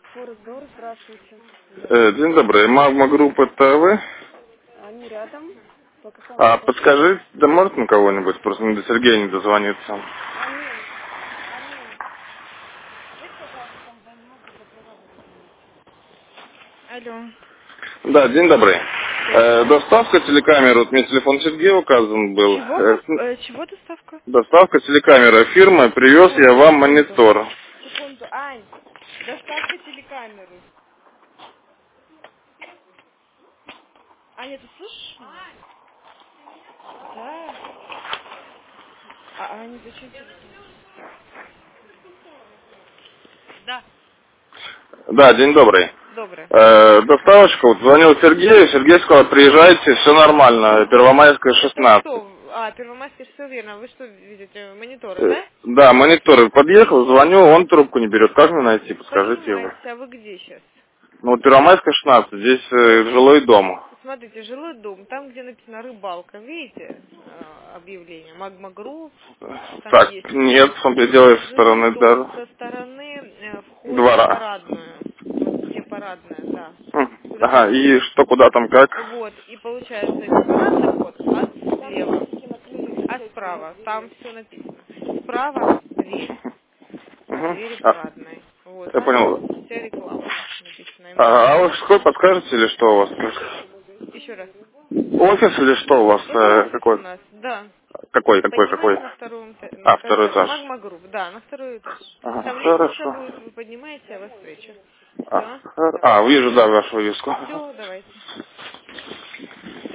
Форекс-Дор, здравствуйте. День добрый. Магма группа это вы? Они рядом. По какому А вопросу? подскажи, да может на кого-нибудь? Просто мне до Сергея не дозвониться. Амин. Скажите, пожалуйста, там немного закрывали кабинет. Алло. Да, день добрый. Добрый. Доставка телекамеры, вот мне телефон Сергея указан был. Чего? Чего доставка? Доставка телекамеры, фирма, привез я Секунду, вам секунду. монитор. Секунду. Ань, доставка телекамеры. Аня, ты слышишь меня? Да. Аня, зачем тебе? Да. Да, день добрый. Доброе. Доставочка, вот звонил Сергею, Сергей сказал, приезжайте, все нормально, Первомайская, Это 16. что? Первомайский, все верно. Вы что видите? Мониторы, да? Да, монитор подъехал, звоню, он трубку не берет. Как мне найти, подскажите его. Поднимайте. А вы где сейчас? Ну, вот Первомайская, 16, здесь жилой дом. Смотрите, жилой дом, там, где написано рыбалка, видите объявление? Магма Групп, там Так, есть нет, он делает со жилой стороны дом да, со стороны входа в двора. парадную. Вот где парадная, да. Туда Ага, заходите. и что, куда там, как? Вот, и получается, парадный вход слева, а справа, там все написано. Справа дверь, Угу. двери А, парадной. Вот, я там понял. вся реклама написана. А вы какой подскажете или что у вас? Еще раз. Офис или что у вас? Это офис у Какой? нас, да. Какой? Поднимайте на втором А, второй этаже. этаж. Магма Групп, да, на второй этаж. Ага, Там лестница хорошо. будет, вы поднимаете, я вас встречу. А, Все, давайте. вижу, да, вашу вывеску. Все, давайте.